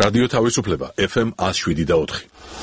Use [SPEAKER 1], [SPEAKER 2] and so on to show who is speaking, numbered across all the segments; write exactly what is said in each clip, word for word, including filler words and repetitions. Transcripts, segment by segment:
[SPEAKER 1] რადიო თავისუფლება ეფ ემ one oh seven და four.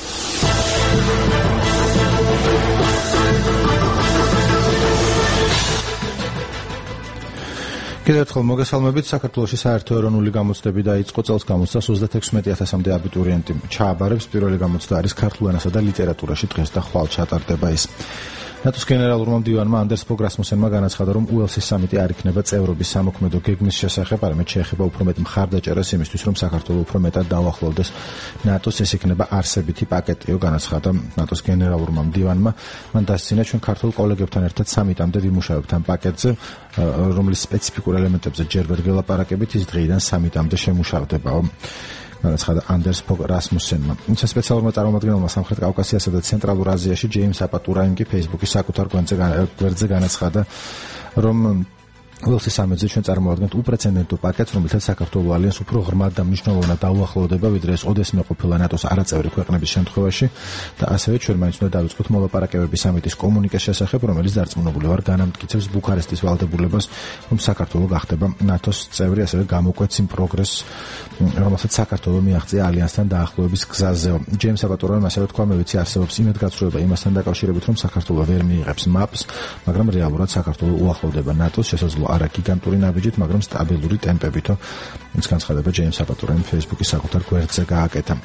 [SPEAKER 2] კიდევ ერთხელ მოგესალმებით. საქართველოში საერთო ეროვნული გამოცდები დაიწყო. წელს გამოცდას ოცდაექვსმეტი ათასამდე აბიტურიენტი ჩააბარებს. პირველი გამოცდა არის ქართულ ენასა და ლიტერატურაში. დღეს და ხვალ ჩატარდება ის. ნატოს გენერალურმა მდივანმა ანდერს ფოგ რასმუსენმა განაცხადა, რომ უელსის სამიტი არ იქნება წევრობის სამოქმედო გეგმის შესახებ, არამედ შეეხება უფრო მეტ მხარდაჭერას იმისთვის, რომ საქართველო უფრო მეტად დაუახლოვდეს ნატოს. ეს იქნება არსებითი პაკეტიო, განაცხადა ნატოს გენერალურმა მდივანმა. მან დასცინა, ჩვენ ქართულ კოლეგებთან ერთად სამიტამდე ვიმუშავებთ ამ პაკეტზე, რომლის სპეციფიკურ ელემენტებზე ჯერ ვერ ველაპარაკებით, ის დღეიდან სამიტამდე შემუშავდებაო. განაცხადა ანდერს ფოგ რასმუსენმა. ისე სპეციალურმა წარმომადგენელმა სამხრეთ კავკასიასა და ცენტრალურ აზიაში ჯეიმს აპატურაიმ კი ფეისბუქის საკუთარ გვერდზე განაცხადა, რომ უელსის სამიტზე ჩვენ წარმოვადგენთ უპრეცედენტო პაკეტს, რომელთაც საქართველო ალიანს უფრო ღრმად და მნიშვნელოვნად დაუახლოვდება, ვიდრე ეს ოდესმე ყოფილა ნატოს არაწევრი ქვეყნების შემთხვევაში და ასევე ჩვენ მაინც უნდა დავიწყოთ მოლაპარაკებები სამიტის კომუნიკეს შესახებ, რომელიც დარწმუნებული ვარ განამტკიცებს ბუქარესტის ვალდებულებას, რომ საქართველო გახდება ნატოს წევრი, ასევე გამოკვეთს იმ პროგრესს, რომელსაც საქართველო მიაღწია ალიანსთან დაახლოების გზაზეო. ჯეიმს აპატურაიმ ასევე თქვა, მე ვიცი არსებობს იმედგაცრუება იმასთან დაკავშირებით, რომ საქართველო ვერ მიიღებს მაპს, მაგრამ რეალურად საქართველო უახლოვდება ნატოს, შესაძლოა არა გიგანტური ნაბიჯით, მაგრამ სტაბილური ტემპებითო. ის განცხადება ჯეიმს აპატურაიმ ფეისბუქის საკუთარ გვერდზე გააკეთა.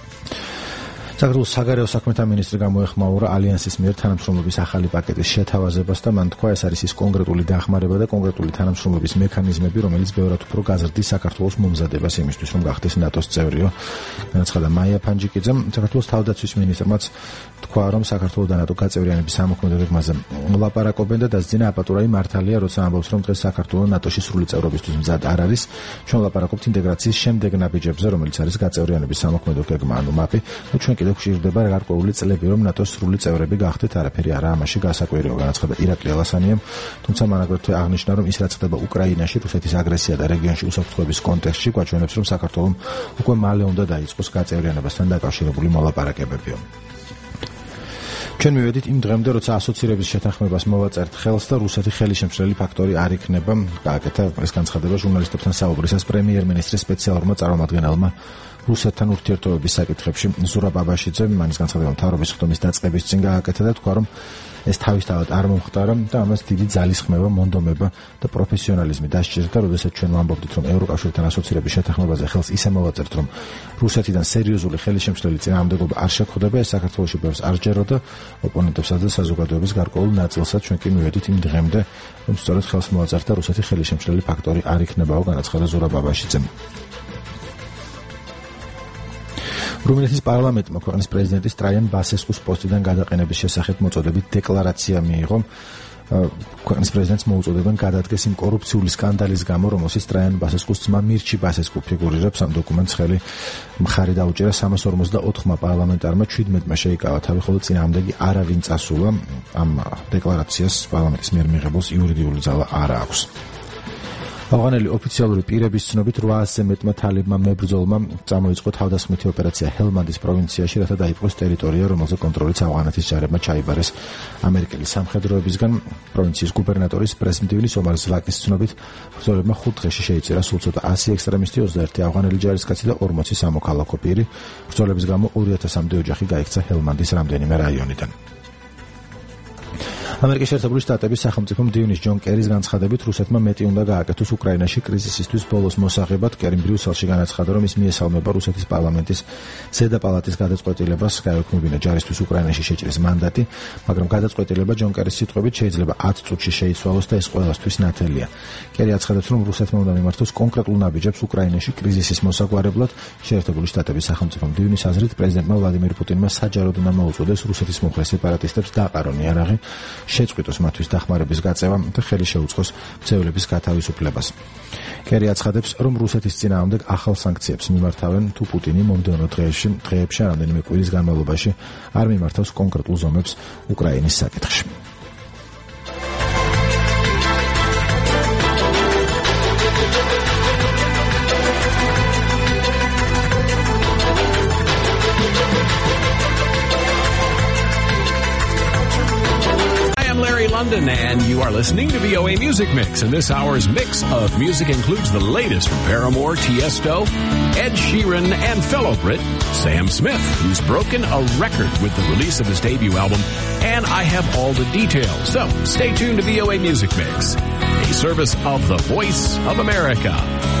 [SPEAKER 2] საქართველოს საგარეო საქმეთა მინისტრი გამოეხმაურა ალიანსის მიერ თანამშრომლობის ახალი პაკეტის შეთავაზებას და მან თქვა, ეს არის ის კონკრეტული დახმარება და კონკრეტული თანამშრომლობის მექანიზმები, რომელიც ბევრად უფრო გაზრდის საქართველოს მომზადებას იმისთვის, რომ გახდეს ნატოს წევრი. განაცხადა მაია ფანჯიკიძემ. საქართველოს თავდაცვის მინისტრმაც თქვა, რომ საქართველოს და ნატო გაწევრიანების სამოქმედო გეგმაზე ლაპარაკობენ და დასძინა აპატურაი მართალია, როცა ამბობს, რომ დღეს საქართველოს ნატოში სრული წევრობისთვის მზად არ არის. ჩვენ ლაპარაკობთ ინტეგრაციის შემდეგ ნაბიჯებზე, რომელიც არის გაწევრიანების სამოქმედო გეგმა, ანუ მაპი. ჩვენ კიდევ გვჭირდება გარკვეული წლები, რომ ნატოს სრული წევრები გახდეთ, არაფერი არა ამაში გასაკვირიო, განაცხადა ირაკლი ალასანიამ. თუმცა მან აგრეთვე აღნიშნა, რომ ის რაც ხდება უკრაინაში, რუსეთის აგრესია და რეგიონში უსაფრთხოების კონტექსტში გვაჩვენებს, რომ საქართველოს უკვე მალე უნდა დაიწყოს გაწევრიანებასთან დაკავშირებული მოლაპარაკებებიო. ჩვენ მივედით იმ დღემდე, როცა ასოცირების შეთანხმებას მოვაწერთ ხელს და რუსეთი ხელისშემშლელი ფაქტორი არ იქნება. გააკეთა ეს განცხადება ჟურნალისტებთან საუბრისას პრემიერ-მინისტრის სპეციალურმა წარმომადგენელმა რუსეთთან ურთიერთობების საკითხებში ზურაბ აბაშიძემ. მან განცხადება მთავრობის ხდომის დაწყების წინ გააკეთა და თქვა, რომ ეს თავისთავად არ მომხდარა და ამას დიდი ძალისხმევა, მონდომება და პროფესიონალიზმი დასჭირდა, როდესაც ჩვენ ვამბობდით, რომ ევროკავშირთან ასოცირების შეთანხმებაზე ხელს ისე მოვაწერთ, რომ რუსეთიდან სერიოზული ხელისშემშლელი წინააღმდეგობა არ შეხვდება, ეს საქართველოში ბევრს არ ჯეროდა, ოპონენტებსაც და საზოგადოების გარკვეულ ნაწილსაც. ჩვენ კი მივედით იმ დღემდე, რომ სწორედ ხელს მოვაწერთ და რუსეთი ხელისშემშლელი ფაქტორი არ იქნებაო, განაცხადა ზურაბ აბაშიძემ. რუმინეთის პარლამენტმა ქვეყნის პრეზიდენტის ტრაიან ბასესკუს პოსტიდან გადაყენების შესახებ მოწოდებით დეკლარაცია მიიღო. ქვეყნის პრეზიდენტს მოუწოდებენ გადადგეს იმ კორუფციული სკანდალის გამო, რომელშიც ტრაიან ბასესკუს ძმა მირჩი ბასესკუ ფიგურირებს. ამ დოკუმენტს ხელი მხარი დაუჭერა სამას ორმოცდაოთხმა პარლამენტარმა, ჩვიდმეტმა შეიკავა თავი, ხოლო წინააღმდეგი არავინ წასულა. ამ დეკლარაციას პარლამენტის მიერ მიღებულს იურიდიული ძალა არ აქვს. ავღანელი ოფიციალური პირების ცნობით რვაასზე მეტმა თალებმა მებრძოლმა წამოიწყო თავდასხმითი ოპერაცია ჰელმანდის პროვინციაში, რათა დაიპყროს ტერიტორია, რომელზე კონტროლიც ავღანეთის ჯარებმა ჩაიბარეს ამერიკელი სამხედროებისგან. პროვინციის გუბერნატორის პრეზიდენტის ომარ ზლაკის ცნობით ბრძოლებმა ხუთ დღეში შეიწირა სულ ცოტა ასი ექსტრემისტი, ოცდაერთი ავღანელი ჯარისკაცი და ორმოცი სამოქალაქო პირი. ბრძოლების გამო ორი ათასამდე ოჯახი გაიქცა ჰელმანდის რამდენიმე რაიონიდან. ამერიკის შეერთებული შტატების სახელმწიფო მდივნის ჯონ კერის განცხადებით, რუსეთმა მეტი უნდა გააკეთოს უკრაინაში კრიზისისთვის ბოლოს მოსაღებად. კერიმ ბრიუსელში განაცხადა, რომ ის მიესალმება რუსეთის პარლამენტის ზედა პალატის გადაწყვეტილებას, გაექმნებინა ჯარისთვის უკრაინაში შეჭრის მანდატი, მაგრამ გადაწყვეტილება ჯონ კერის სიტყვებით შეიძლება ათ წუთში შეიცვალოს და ეს ყველასთვის ნათელია. კერი აცხადებს, რომ რუსეთმა უნდა მიმართოს კონკრეტულ ნაბიჯებს უკრაინაში კრიზისის მოსაგვარებლად. შეერთებული შტატების სახელმწიფო მდივნის აზრით, პრეზიდენტმა ვლადიმირ პუტინმა საჯაროდ უნდა მოუწოდეს რუსეთის მომხრე სეპარატისტებს დაყარონ იარაღი, შეწყვიტოს მათთვის დახმარების გაწევა და ხელი შეუწყოს მცველების გათავისუფლებას. კერი აცხადებს, რომ რუსეთის წინააღმდეგ ახალ სანქციებს მიმართავენ, თუ პუტინი მომდევნო დღეებში, დღეებში რამდენიმე კვირის განმავლობაში არ მიმართავს კონკრეტულ ზომებს უკრაინის საკითხში.
[SPEAKER 3] Larry London, and you are listening to V O A Music Mix. And this hour's mix of music includes the latest from Paramore, Tiesto, Ed Sheeran, and fellow Brit Sam Smith, who's broken a record with the release of his debut album. And I have all the details. So stay tuned to V O A Music Mix, a service of the Voice of America.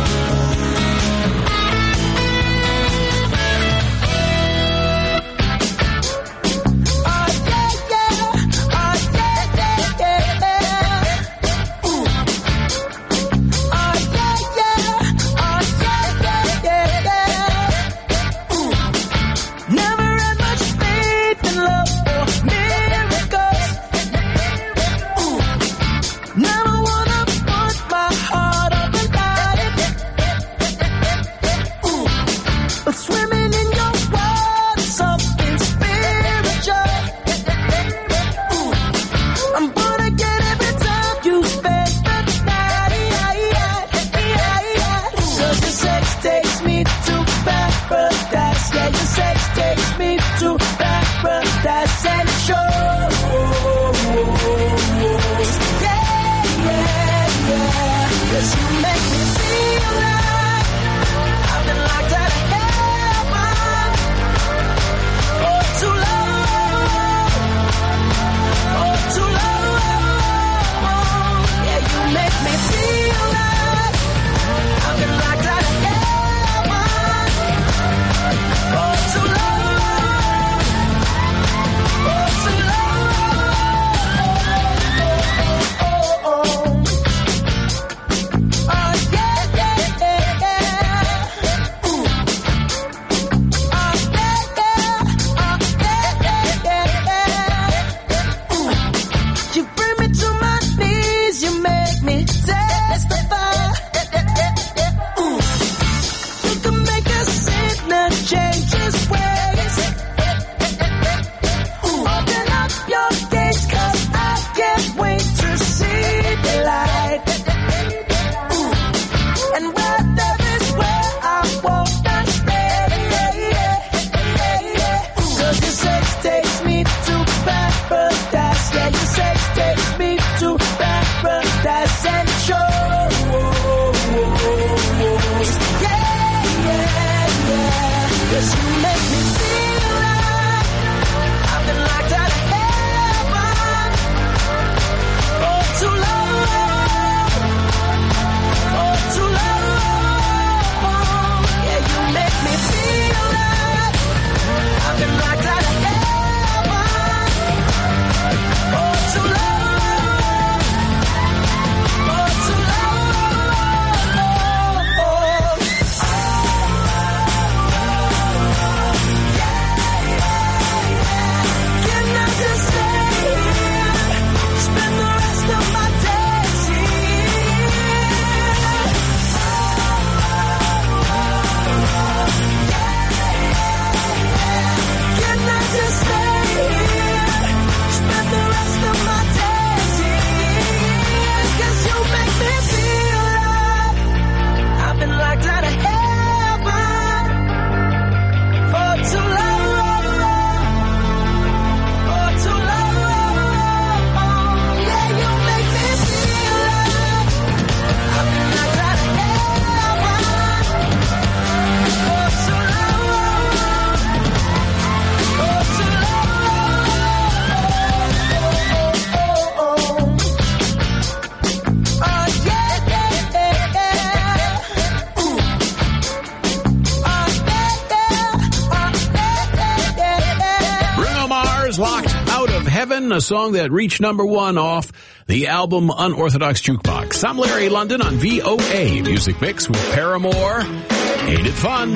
[SPEAKER 3] A song that reached number one off the album Unorthodox Jukebox. I'm Larry London on V O A Music Mix with Paramore. Ain't it fun?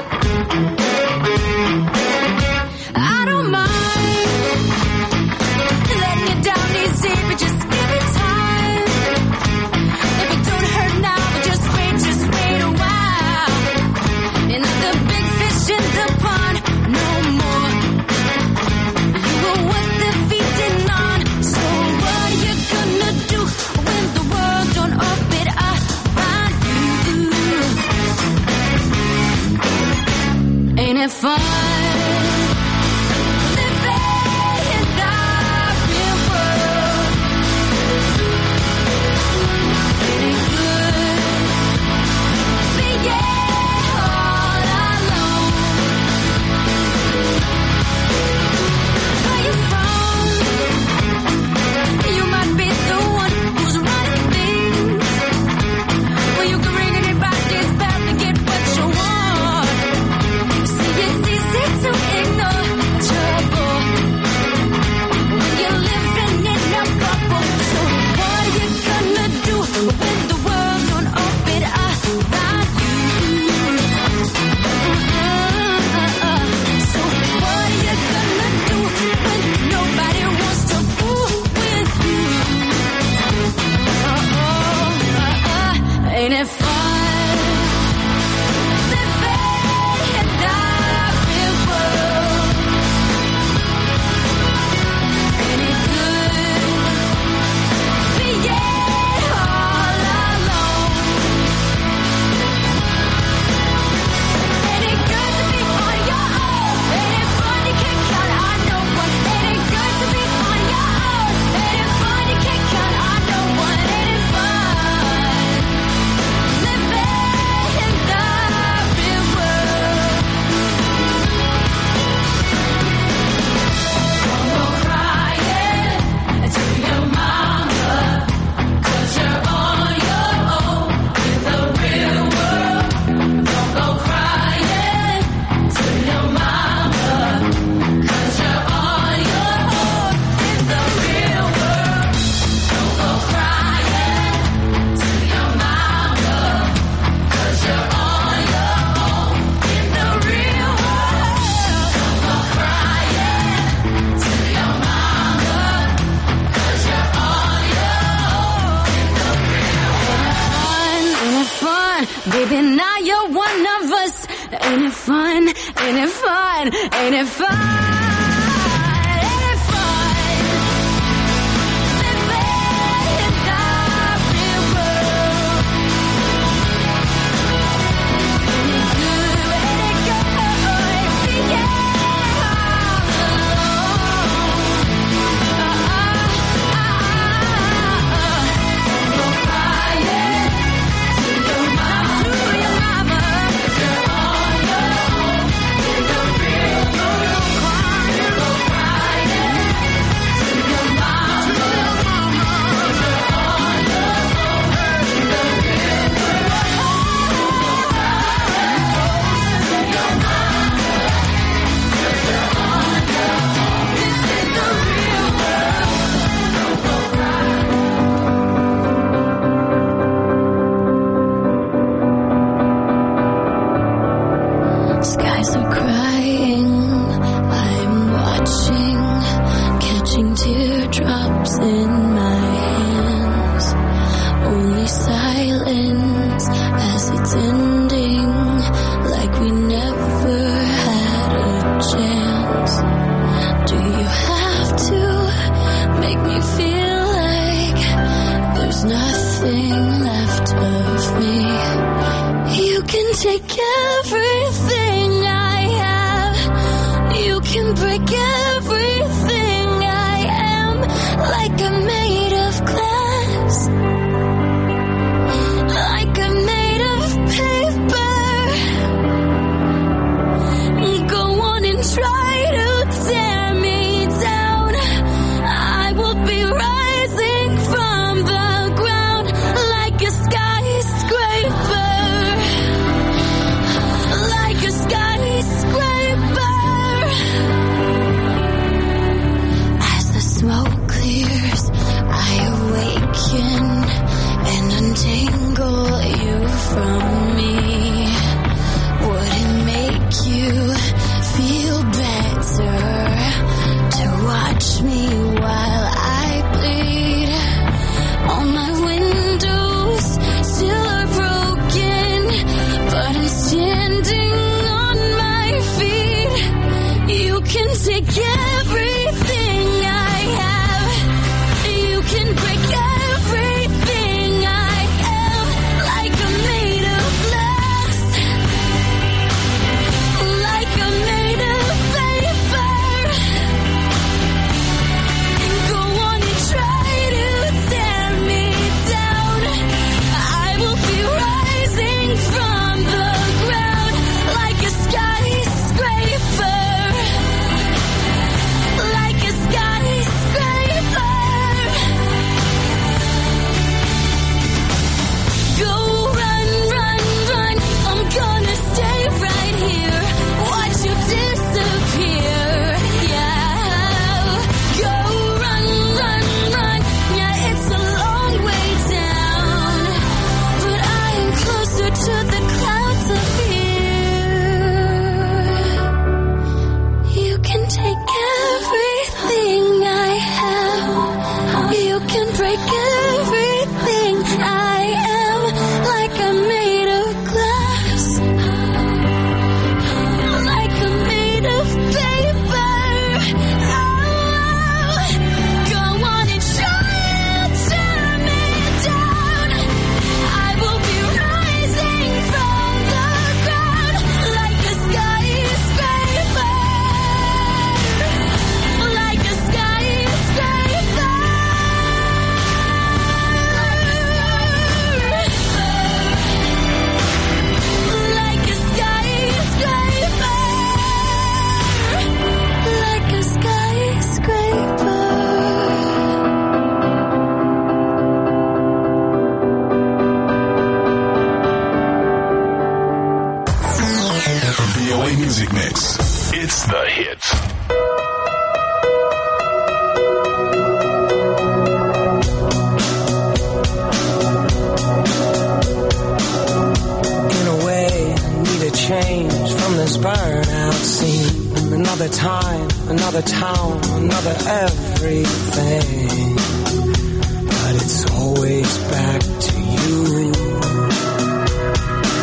[SPEAKER 4] I don't mind letting you down easy, but just give it time. If it don't hurt now, but just wait, just wait a while. And the big fish in the pond, no more. You were worth the feeding on. So what are you gonna do when the world don't orbit around you? Ain't it fun? Living in the real world. Baby, now you're one of us. Ain't it fun? Ain't it fun? Ain't it fun?
[SPEAKER 1] Music Mix. It's the hits.
[SPEAKER 5] In a way, I need a change from this burnout scene. Another time, another town, another everything. But it's always back to you.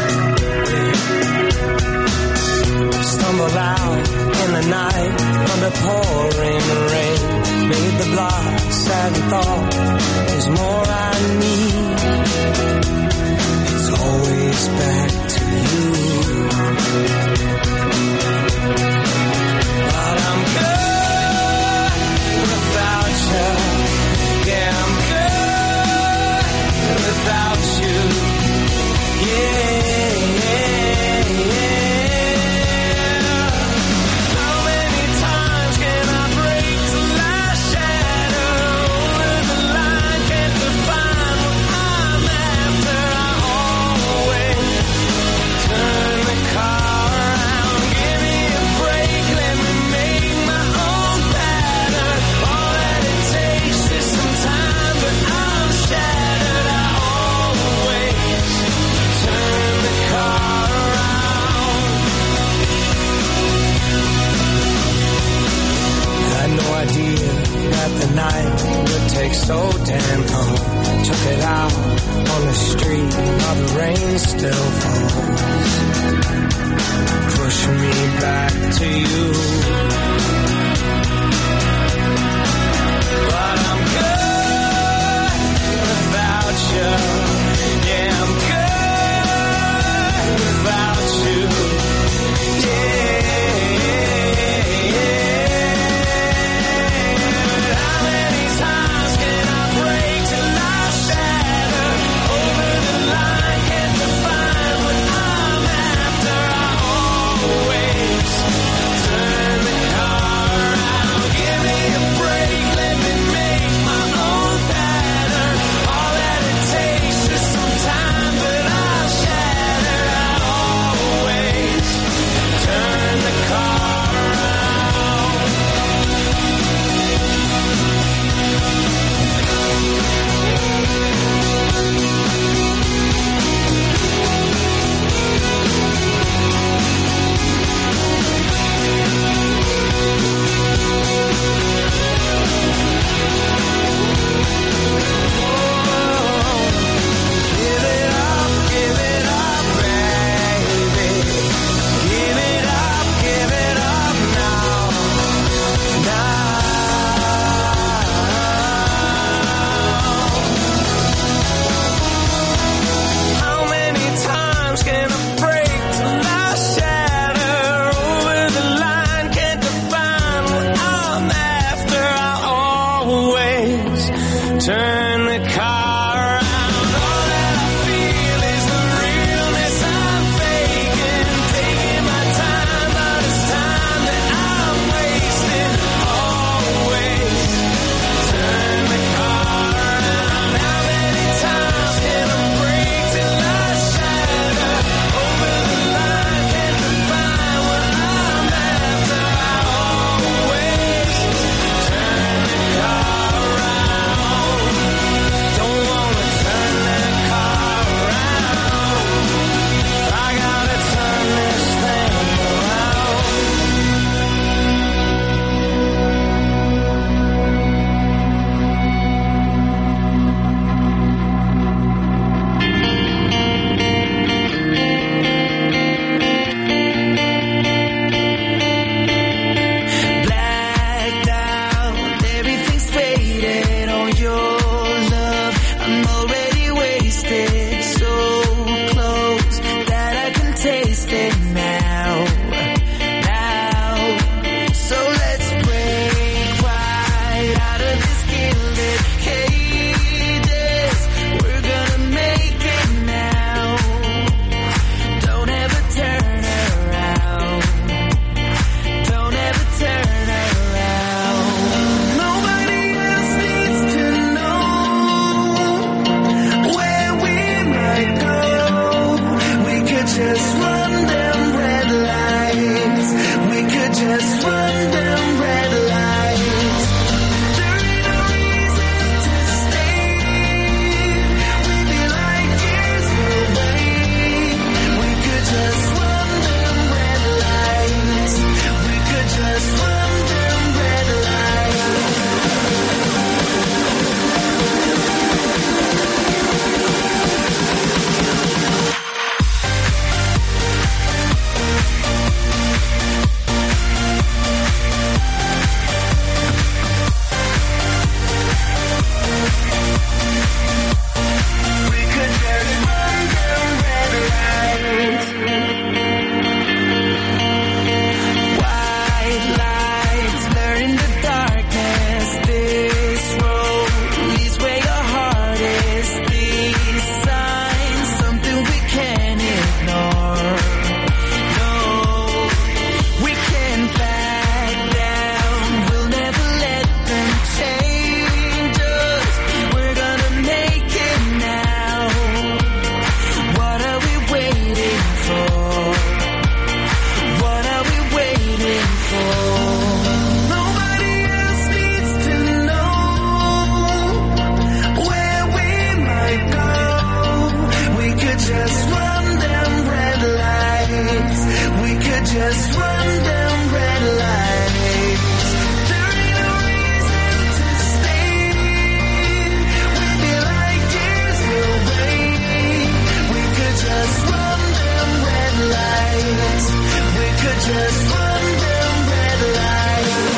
[SPEAKER 5] second thought is more I need. It's always back to you. But I'm good without you. Yeah, I'm good without you. Yeah. The night would take so damn long. Took it out on the street while the rain still falls. Push me back to you. But I'm good without you. Yeah, I'm good without you. Yeah. Don't just run down red lights. There ain't no reason to stay. We'd be like years away. We could just run down red lights. We could just run down red lights.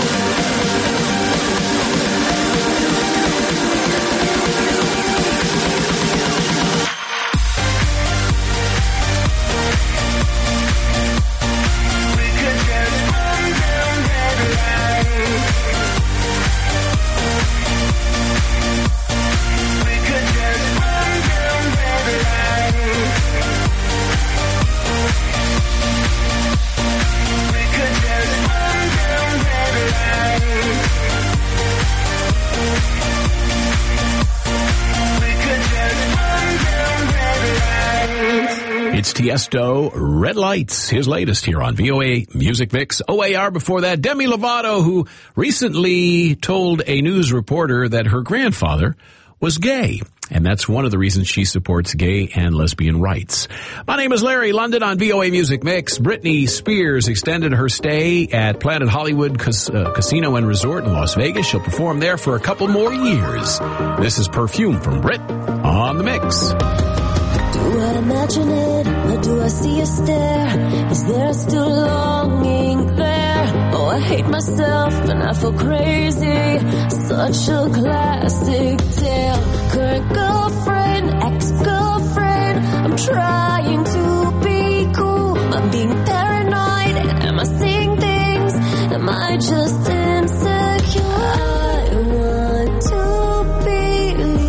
[SPEAKER 3] It's Tiesto, Red Lights, his latest here on V O A Music Mix. O A R before that, Demi Lovato, who recently told a news reporter that her grandfather was gay. And that's one of the reasons she supports gay and lesbian rights. My name is Larry London on V O A Music Mix. Britney Spears extended her stay at Planet Hollywood Cas- uh, Casino and Resort in Las Vegas. She'll perform there for a couple more years. This is Perfume from Brit on the Mix.
[SPEAKER 4] Do I imagine it, or do I see a stare? Is there still longing there? Oh, I hate myself and I feel crazy. Such a classic tale. Current girlfriend, ex-girlfriend. I'm trying to be cool. I'm being paranoid. Am I seeing things? Am I just insecure? I want to believe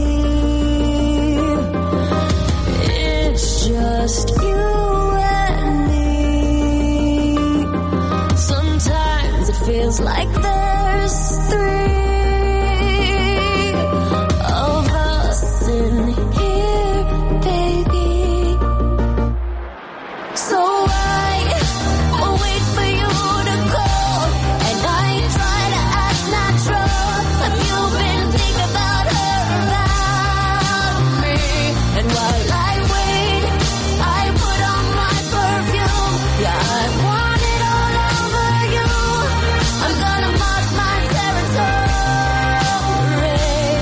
[SPEAKER 4] just you and me. Sometimes it feels like there's three of us in here, baby. So I will wait for you to call, and I try to act natural. Have you been thinking about her, about me? And while I wait, I put on my perfume. Yeah, I want it all over you. I'm gonna mark my territory.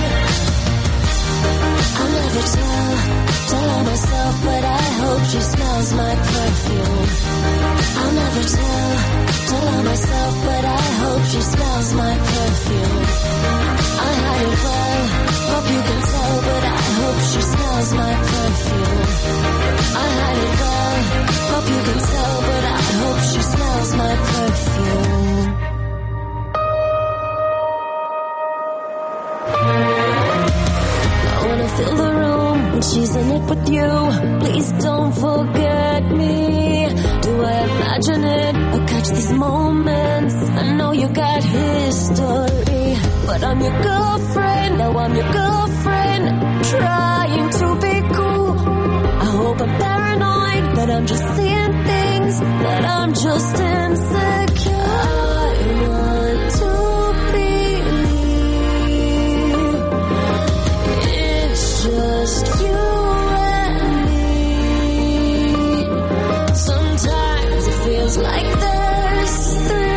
[SPEAKER 4] I'll never tell, tell her myself, but I hope she smells my perfume. I'll never tell, tell her myself, but I hope she smells my perfume. I hide it well, hope you can tell, but I hope she smells my perfume. I hide it well, hope you can tell, but I hope she smells my perfume. I wanna fill the room when she's in it with you. Please don't forget me. Do I imagine it or catch these moments? I know you got history, but I'm your girlfriend. Now I'm your girlfriend, trying to be cool. I hope I'm paranoid, but I'm just seeing things, that I'm just insecure. I want to believe it's just you and me. Sometimes it feels like there's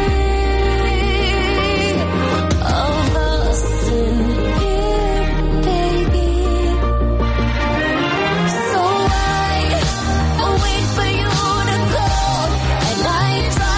[SPEAKER 4] three of us in here, baby. So I will wait for you to call, and I try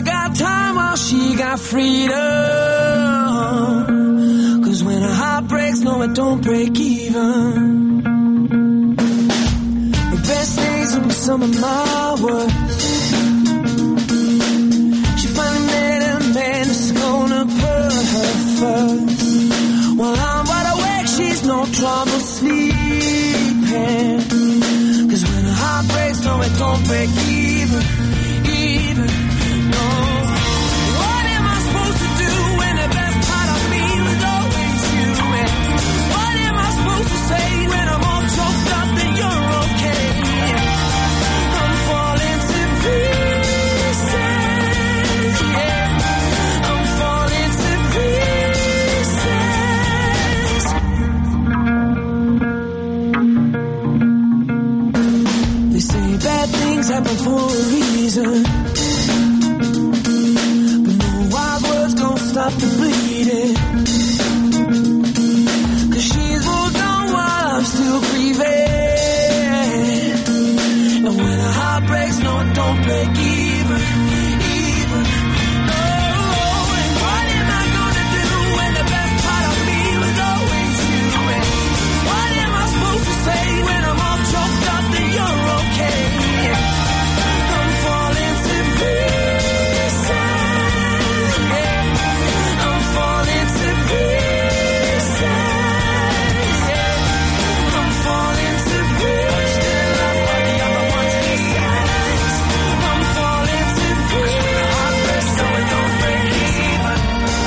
[SPEAKER 5] got time while she got freedom. Cause when her heart breaks, no it don't break even. The best days were some of my work. She finally met a man who's gonna put her first. While I'm wide awake, she's no trouble sleeping. Cause when her heart breaks, no it don't break even, even, no. What am I supposed to do when the best part of me was always you? And what am I supposed to say when I'm all choked up and you're okay? I'm falling to pieces, yeah. I'm falling to pieces. They say bad things happen for a reason, but no wild words gon' stop the bleeding. Cause she's moved on while I'm still grieving. And when a heart breaks, no it don't break even, even, no. And what am I gonna do when the best part of me was always you? And what am I supposed to say when I'm all choked up that you're okay? I'm falling to pieces, yeah. I'm falling to pieces, yeah. I'm falling to pieces. Still love for the other ones besides. I'm falling to pieces. Heart breaks so it don't break even.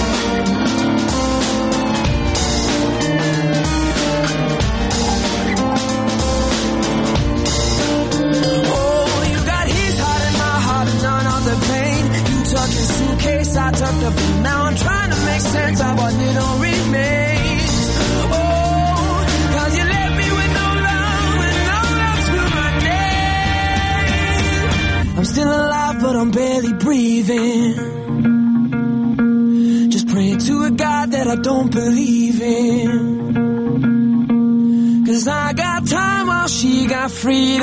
[SPEAKER 5] Oh, you got his heart and my heart and none of the pain. You took his suitcase, I took the blue. Now I'm trying to make sense of what little remains. Oh, cause you left me with no love and no love to my name. I'm still alive but I'm barely breathing. Just praying to a God that I don't believe in. Cause I got time while she got freedom.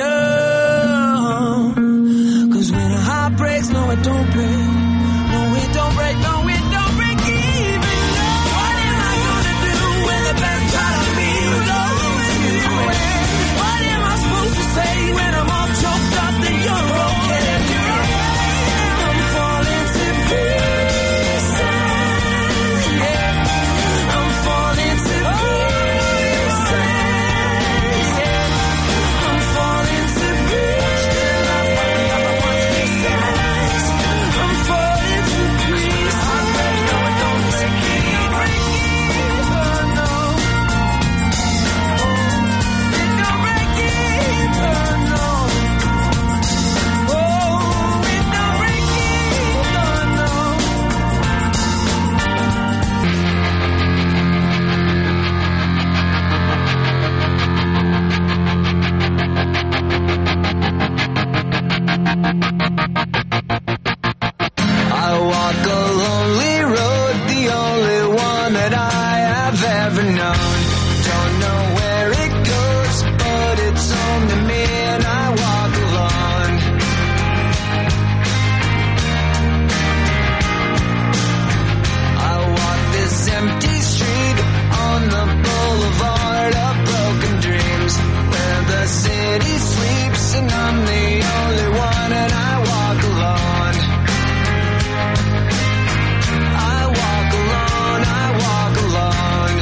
[SPEAKER 5] Cause when her heart breaks, no it don't break. No it don't break, no it don't break even. No. What am I gonna do when the best part of me was always you? What am I supposed to say when I'm all choked up that you're okay? I'm falling to pieces, yeah. I'm falling to pieces, yeah. I'm falling to pieces. Still love for the other ones besides. I'm falling to pieces. Heart breaks, no it don't break even, no. It don't break even, no. Oh, it don't break even, no. I walk a lonely road, the only one that I have ever known. Don't know where it goes, but it's home to me and I walk alone. I walk this empty street on the boulevard of broken dreams, where the city sleeps and I'm the only one and I walk alone. I walk alone, I walk alone.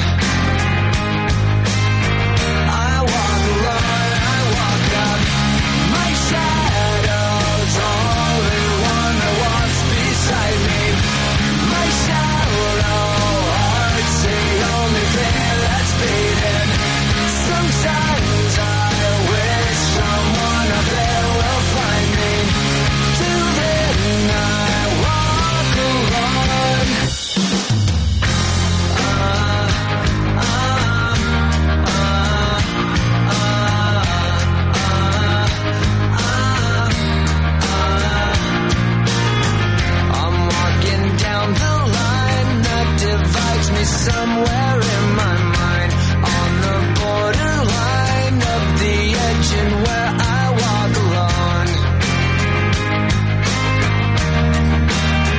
[SPEAKER 5] I walk alone, I walk up. My shadow's only one that walks beside me. My shallow heart's the only thing that's beating. Sometimes I wish someone up there will find me. Till then I walk alone. I'm walking down the line that divides me somewhere in my mind, on the borderline of the edge and where I walk alone.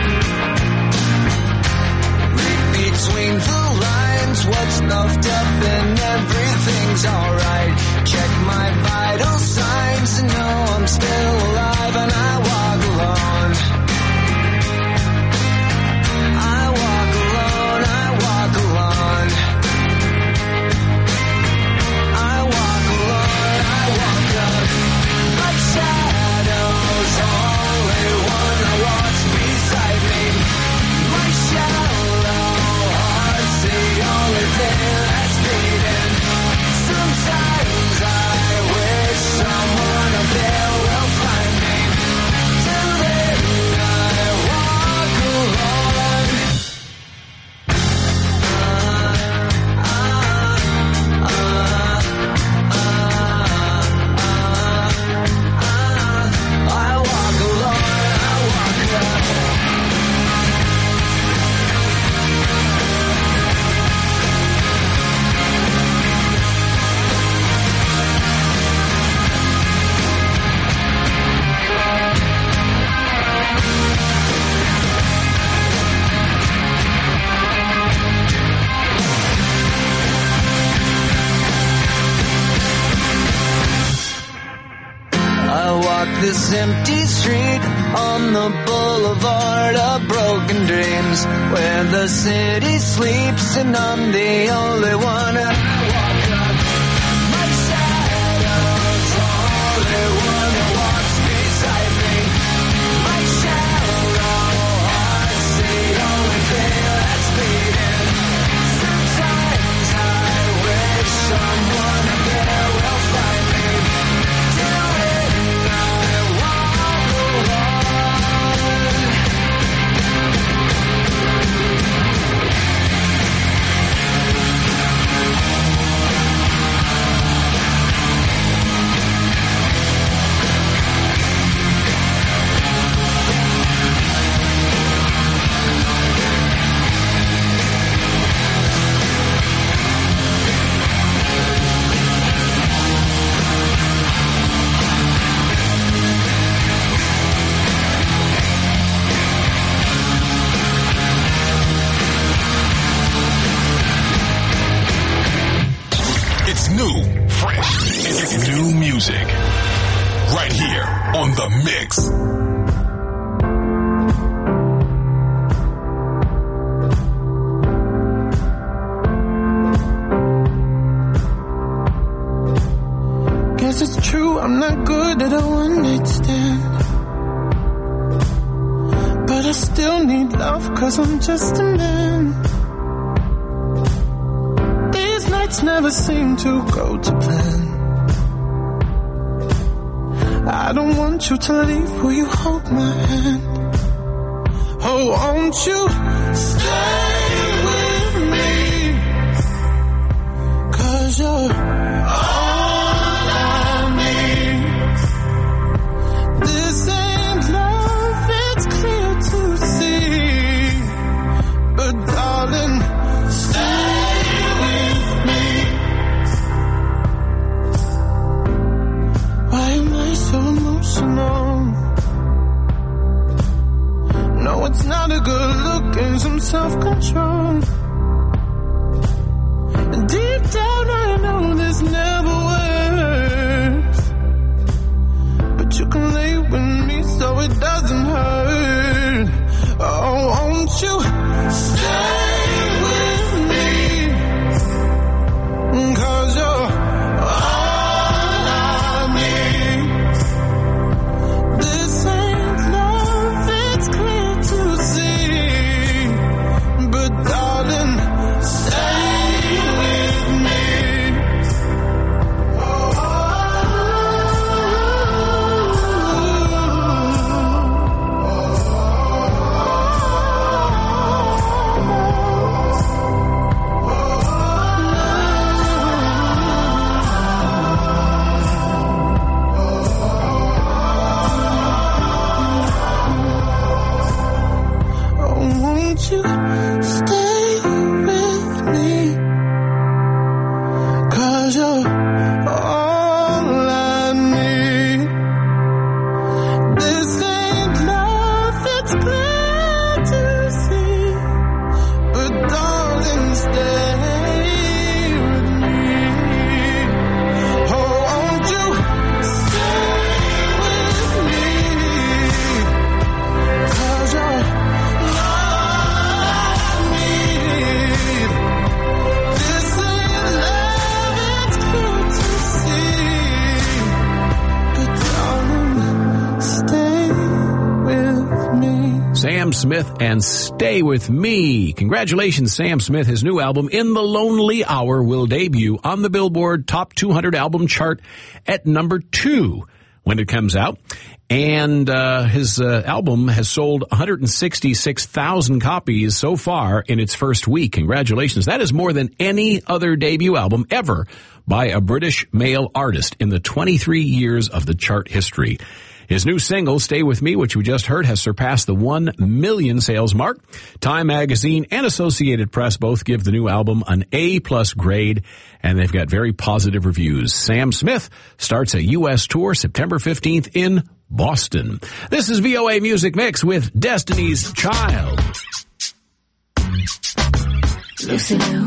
[SPEAKER 5] everything's alright. Check my vital signs to know I'm still alive, and I walk alone. I walk alone, I walk alone. I walk alone, I walk up. My shadow's only one that walks beside me. My shallow heart's the only thing that's beating. Sometimes I wish someone up there will find me. Till then I walk alone. I walk alone, I walk up. I walk this empty street on the boulevard of broken dreams, where the city sleeps and I'm the only one. I walk up. My shadow's only one that walks beside me. My shallow heart's the only thing that's beating. Sometimes I wish someone up there will find me. Till then I walk alone.
[SPEAKER 1] It's new, fresh, it's new music. Right here on The Mix.
[SPEAKER 6] Guess it's true, I'm not good at a one-night stand. But I still need love, cause I'm just a man. These nights never seem to go to plan. I don't want you to leave, will you hold my hand? Oh, won't you stay with me? Cause you're all I need. This ain't love, it's clear to see. But darling, stay with me. Why am I so emotional? No, it's not a good look and some self-control. And deep down I know this never works. But you can lay with me so it doesn't hurt. Oh, won't you stay with me? Cause you're all I need. This ain't love, it's clear to see. But darling, stay with me. Oh, won't you stay with me? Cause you're all I need. This ain't love, it's clear to see. But darling, stay with me.
[SPEAKER 3] Sam Smith and Stay With Me. Congratulations, Sam Smith. His new album, In the Lonely Hour, will debut on the Billboard Top two hundred album chart at number two when it comes out. And uh, his uh, album has sold one hundred sixty-six thousand copies so far in its first week. Congratulations. That is more than any other debut album ever by a British male artist in the twenty-three years of the chart history. His new single, Stay With Me, which we just heard, has surpassed the one million sales mark. Time Magazine and Associated Press both give the new album an A-plus grade, and they've got very positive reviews. Sam Smith starts a U S tour September fifteenth in Boston. This is V O A Music Mix with Destiny's Child.
[SPEAKER 4] Lucy Lou,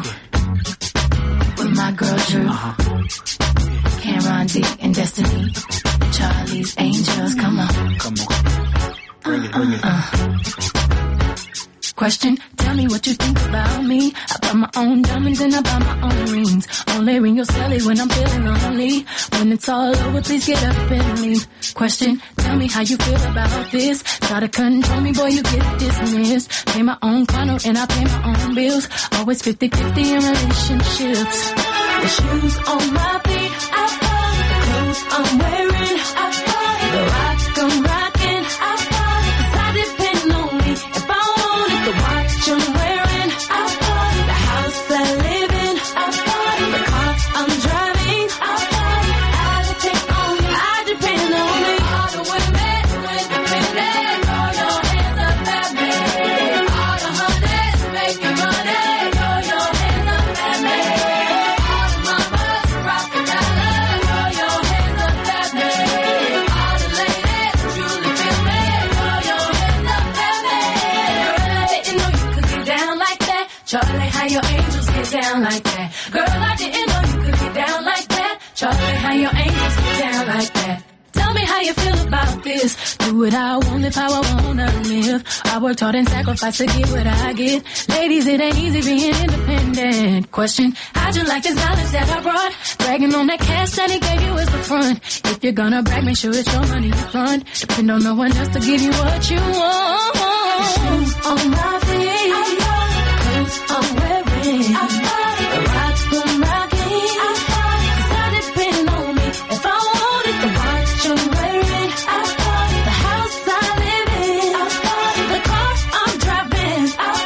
[SPEAKER 4] with my girl Drew, uh-huh. Cameron D and Destiny, Charlie's Angels, come on. Come on. Bring it, bring it. Uh, uh. Question, tell me what you think about me. I buy my own diamonds and I buy my own rings. Only ring your celly when I'm feeling lonely. When it's all over, please get up and leave. Question, tell me how you feel about this. Try to control me, boy, you get dismissed. Pay my own condo and I pay my own bills. Always fifty-fifty in relationships. The shoes on my feet, I bought. The clothes I'm wearing, I bought. The rock I'm rocking, I bought. 'Cause I depend on me. If I want it, the watch I'm wearing, I bought. The house I live in, I bought. The car I'm driving, I bought. I depend on me, I depend on me. All the women who independent, throw your hands up at me. All the hunters making money, throw your hands up at me. All the mamas rocking dollars, throw your hands up at me. All the ladies who truly feel me, throw your hands up at me. Girl, I didn't know you could get down like that. Charlie, how your angels get down like that. Girl, I didn't know you could get down like that. Charlie, how your angels get down like that. Tell me how you feel about this. Do what I want, live how I wanna live. I worked hard and sacrificed to get what I get. Ladies, it ain't easy being independent. Question, how'd you like this knowledge that I brought? Bragging on that cash that he gave you as the front. If you're gonna brag, make sure it's your money you front. Depend on no one else to give you what you want. Shoes on my feet, clothes I'm wearing, the rocks I'm rocking, 'cause I depend on me. If I want it, the watch I'm wearing, the house I live in, the car I'm driving,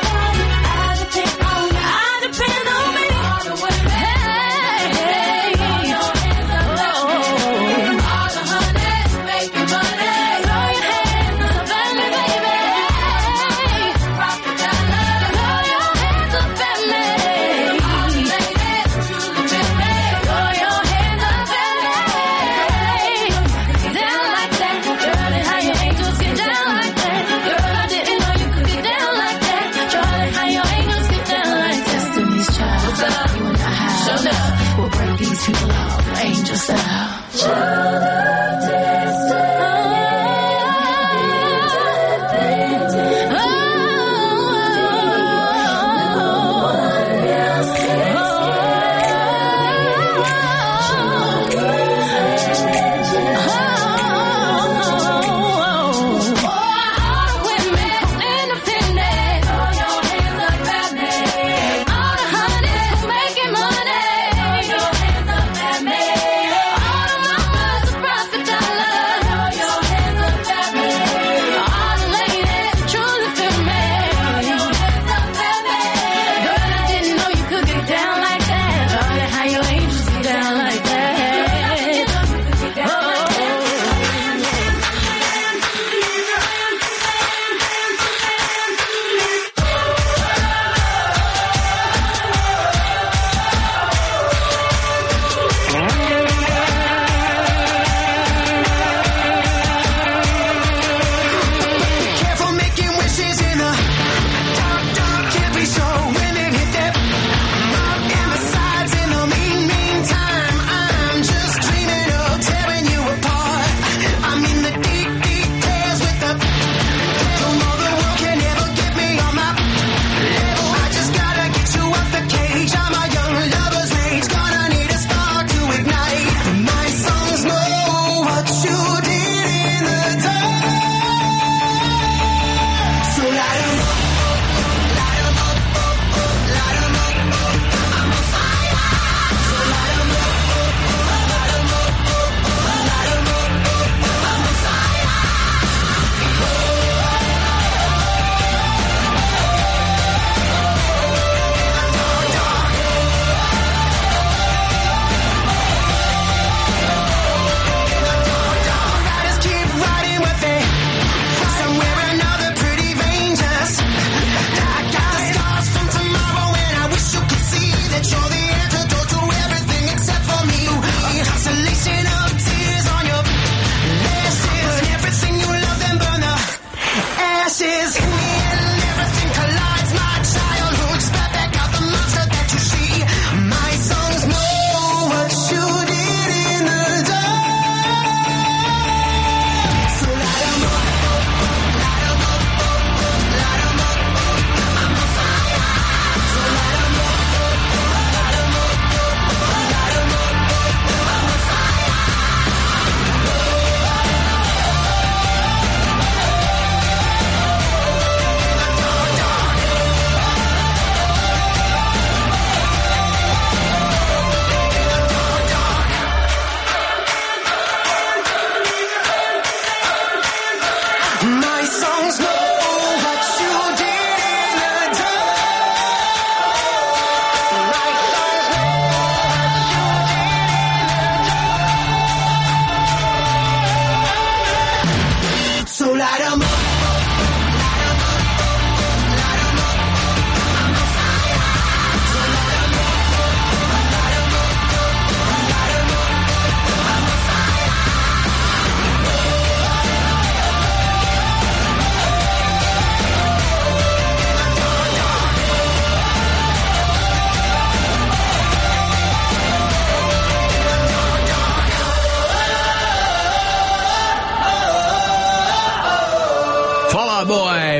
[SPEAKER 4] I depend on me, I depend on me. All the women, hey, throw your hands up at me. All the hunters making money, throw your hands up at me, baby. Rock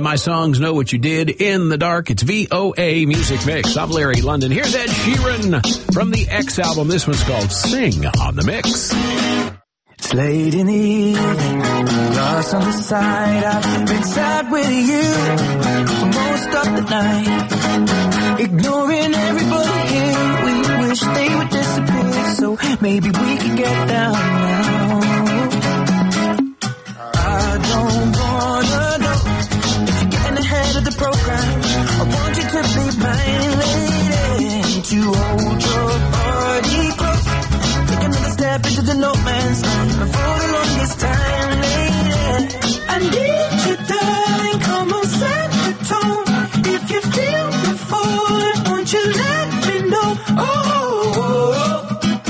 [SPEAKER 3] My Songs Know What You Did in the Dark. It's V O A Music Mix. I'm Larry London. Here's Ed Sheeran from the X album. This one's called Sing on the Mix.
[SPEAKER 5] It's late in the evening, lost on the side. I've been sad with you for most of the night, ignoring everybody here. We wish they would disappear, so maybe we could get down now. I don't wanna know if you're getting ahead of the program. I want you to be my lady, to hold your body close. Take another step into the no man's land. For the longest time, lady, I need you, darling. Come on, set the tone. If you feel the fall, won't you let me know? Oh, oh, oh.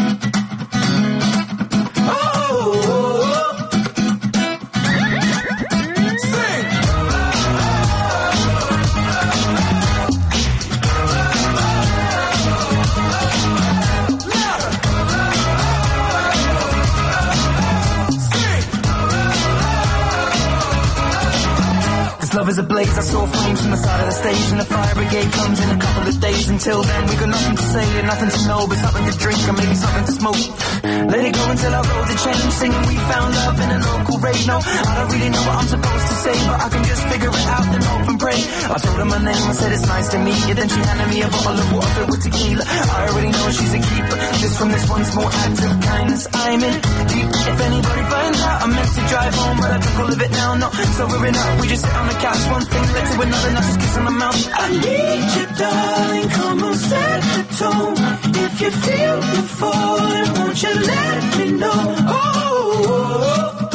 [SPEAKER 5] Love is ablaze, I saw flames from the side of the stage, and the fire brigade comes in a couple of days. Until then, we got nothing to say and nothing to know, but something to drink and maybe something to smoke. Let it go until our roads are changed, singing we found love in a local rave. No, I don't really know what I'm supposed to say, but I can just figure it out and hope and pray. I told her my name, I said it's nice to meet you, then she handed me a bottle of water filled with tequila. I already know she's a keeper, just from this one small act of kindness I'm in deep. If anybody finds out, I meant to drive home, but I took all of it now, no, so we're in up, we just sit on the couch. One thing led to another, not just kiss on the mouth. I need you, darling, come on, set the tone. If you feel the falling, won't you let me know? Oh, oh,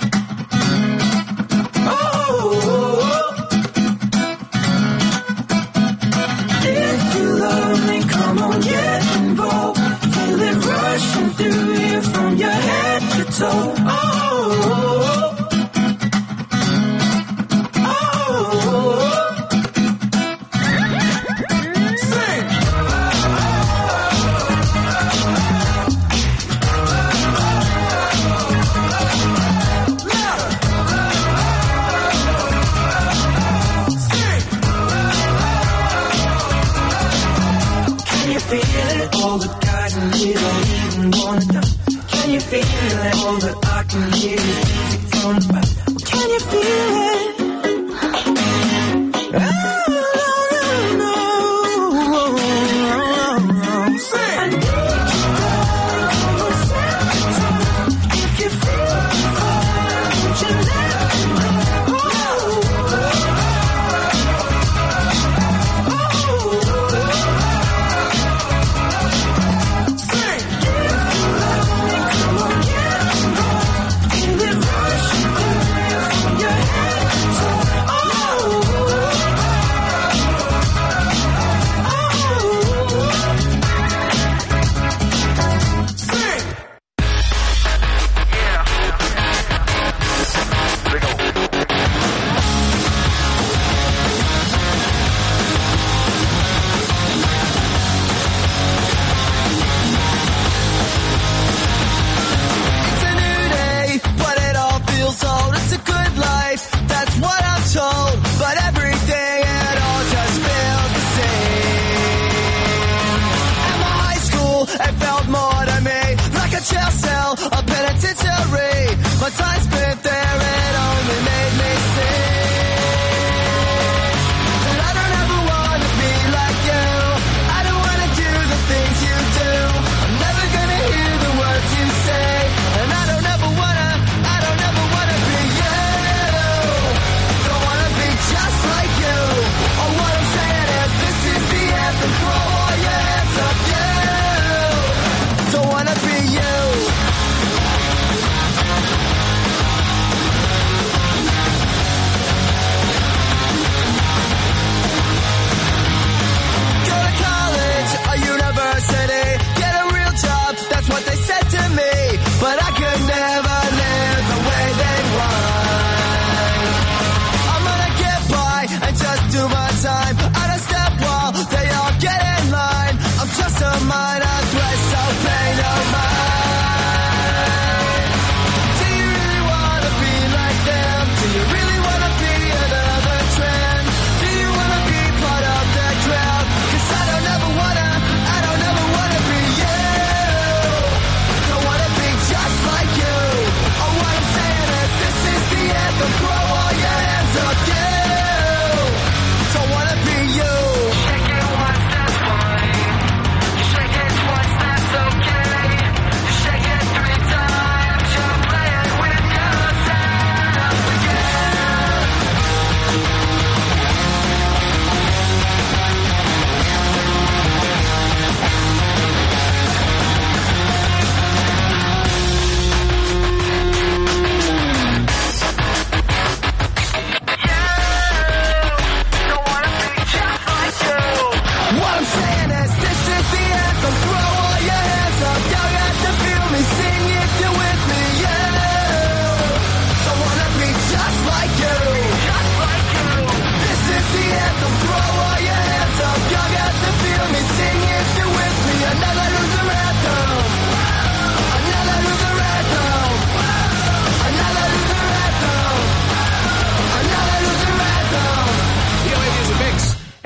[SPEAKER 5] oh, oh. If you love me, come on, get involved. Feel it rushing through you from your head to toe. Oh, oh, oh. All the guys in here don't even wanna die. Can you feel it? All that I can hear is music from the back. Well, can you feel it? Oh, no, no, no. Sing. I need you, come on, set the tone. If you feel the fire, won't you let me know? Oh, oh, oh. Train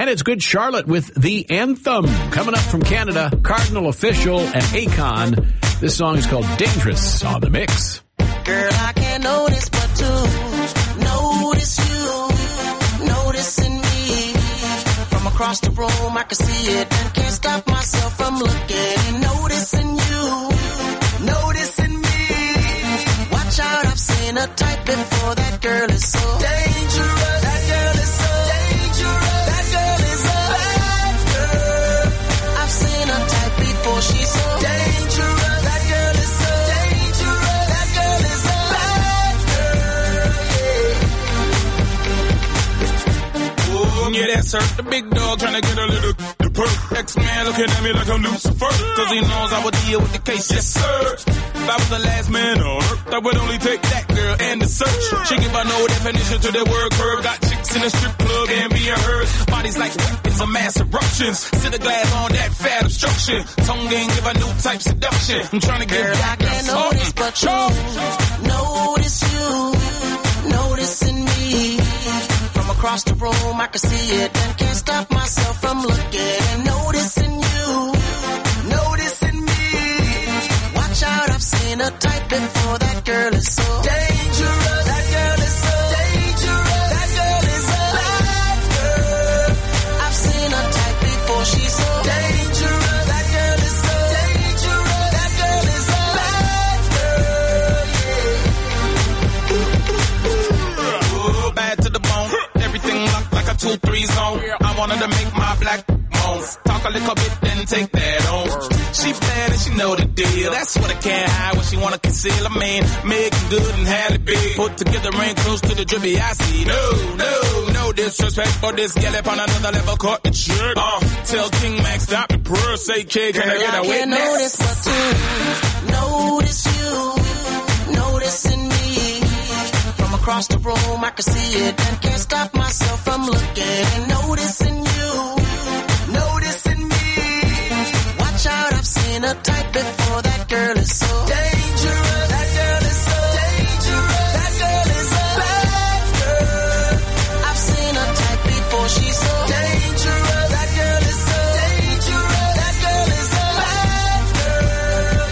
[SPEAKER 3] And it's Good Charlotte with The Anthem. Coming up from Canada, Cardinal Official and Akon. This song is called Dangerous on the Mix.
[SPEAKER 7] Girl, I can't notice but to notice you, noticing me. From across the room, I can see it and can't stop myself from looking. Noticing you, noticing me. Watch out, I've seen a type before. That girl is so dangerous. That girl is so dangerous. That girl is a bad girl. I've seen a type before. She's so dangerous. That girl is so dangerous. That girl is a bad girl.
[SPEAKER 6] Oh, yeah, that's her. The big dog trying to get a little the perk. X-Man looking at me like I'm Lucifer. Cause he knows I would deal with the case. Yes, sir. If I was the last man on earth, I would only take that girl and the search. She give a no definition to the word curve. Got chicks in the strip club and being heard. Bodies like weapons of mass eruptions. Sit a glass on that fat obstruction. Tongue game give a new type seduction. I'm trying to get
[SPEAKER 7] girl,
[SPEAKER 6] back
[SPEAKER 7] I can't notice but you. Notice you, noticing me. From across the room, I can see it and can't stop myself from looking. Noticing you, noticing me. Watch out, I've seen a type before. That girl is so dangerous. That girl is so dangerous. That girl is a bad girl. I've seen a type before. She's so dangerous. That girl is so dangerous. That girl is a bad girl. Yeah.
[SPEAKER 6] oh, bad to the bone. Everything locked like a two three zone. I wanted to make my black moans. Talk a little bit, then take that on. She bad and she know the deal. That's what I can't hide, what she wanna conceal. I mean, making good and had it big. Put together ain't close to the drippy I see. No, no, no disrespect for this gal up on another level. Caught the trick. Uh, tell King Max stop the per say kid. Can I get a
[SPEAKER 7] I can't
[SPEAKER 6] witness?
[SPEAKER 7] notice but to notice you, noticing me. From across the room, I can see it and can't stop myself from looking. Noticing you, noticing me. Watch out, I've seen a type before. That girl is so dangerous. That girl is so dangerous. That girl is a bad girl. I've seen a type before. She's so dangerous. That girl is so dangerous. That girl is a bad girl.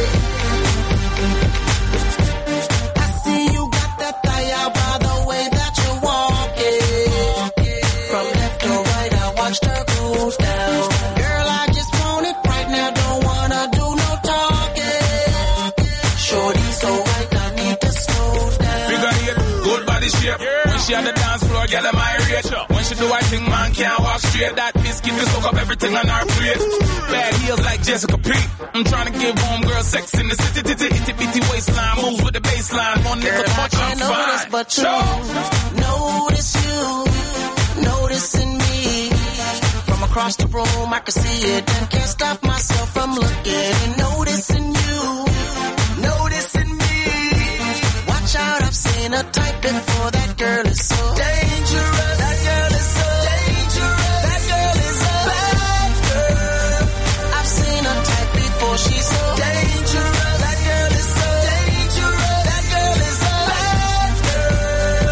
[SPEAKER 7] Yeah. I see you got that thigh out by the way that you're walking. From left to right, I watched her cruise down. Girl, I just want it right now. Don't wanna do no talking. Shorty so right, I need to slow down.
[SPEAKER 6] Figure eight, good body shape. When she on the dance floor, girl, am I rich? When she do her thing, man can't walk straight. That biscuit can soak up everything on her plate. Bad heels like Jessica P. I'm trying to give homegirl sex in the city, titty, itty bitty waistline. Moves with the baseline. One
[SPEAKER 7] Girl,
[SPEAKER 6] little
[SPEAKER 7] I
[SPEAKER 6] touch, I'm
[SPEAKER 7] can't notice
[SPEAKER 6] fine.
[SPEAKER 7] but you. Notice you, noticing me. From across the room, I can see it and can't stop myself from looking. Noticing you, noticing me. Watch out, I've seen a type before. That girl is so dangerous. That girl is so dangerous. That girl is a bad girl. I've seen a type before. She's so dangerous. That girl is so dangerous. That girl is a bad girl.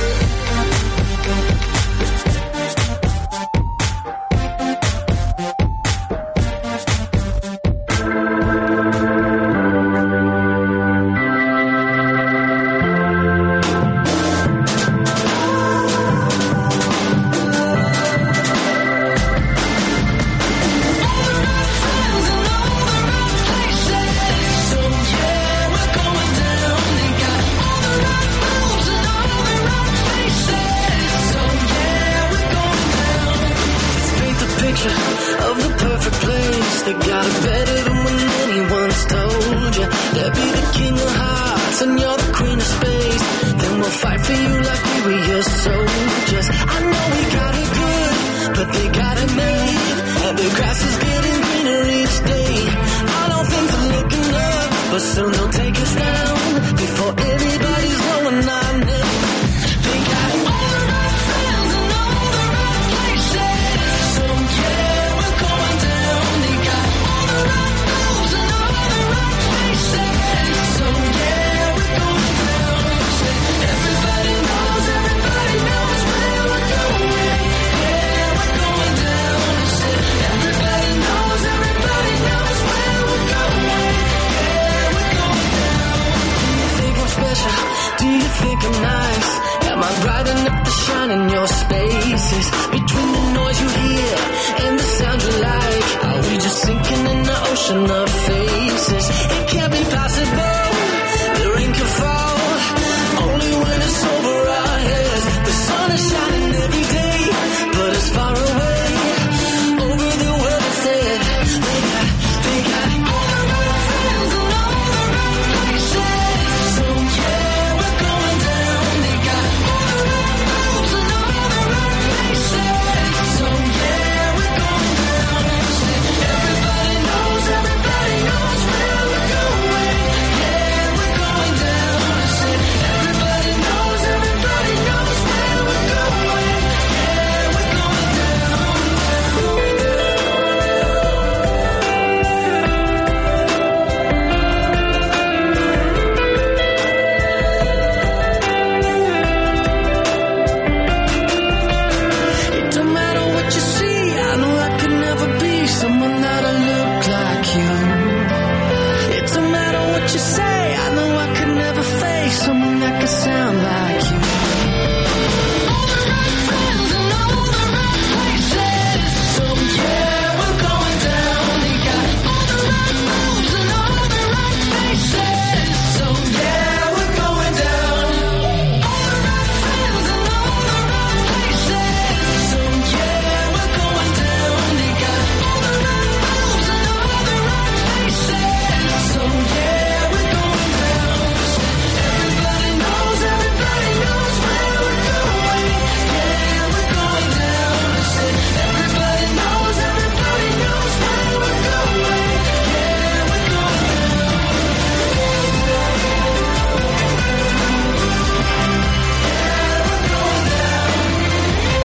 [SPEAKER 5] Of the perfect place, they got it better than when anyone's told you. They'll be the king of hearts and you're the queen of space. Then we'll fight for you like we were your soldiers. I know we got it good, but they got it made. And the grass is getting greener each day. I know things are looking up, but soon they'll take us down before anybody's going on it. They got all the right friends and all the right places. So yeah, we're going down. They got all the right moves and all the right places. So yeah, we're going down. Everybody knows, everybody knows where we're going.
[SPEAKER 8] enough. They